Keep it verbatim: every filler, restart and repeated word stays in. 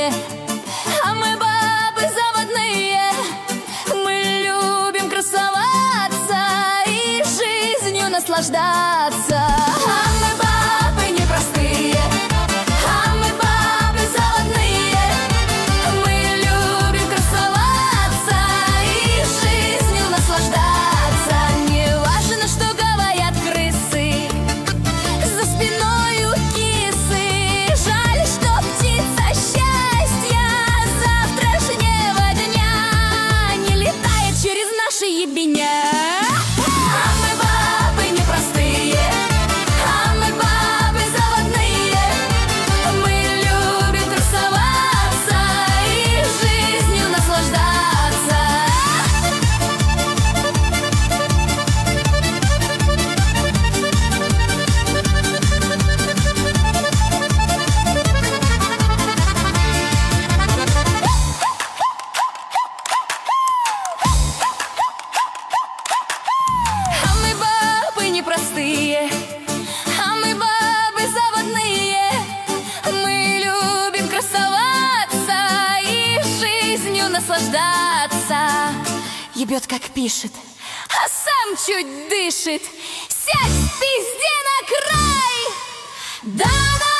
простые, а мы бабы заводные. Мы любим красоваться и жизнью наслаждаться. А мы бабы непростые, а мы бабы заводные. Мы любим красоваться и жизнью наслаждаться. Не важно, что говорят крысы за спиной у кисы. Жаль, что птица счастья завтрашнего дня не летает через наши ебеня. А мы бабы непростые, а мы бабы заводные. Мы любим красоваться и жизнью наслаждаться. А мы бабы непростые, а мы бабы заводные. Мы любим красоваться и жизнью наслаждаться. Ебет как пишет, а сам чуть дышит. Сядь в пизде на край. Да-да.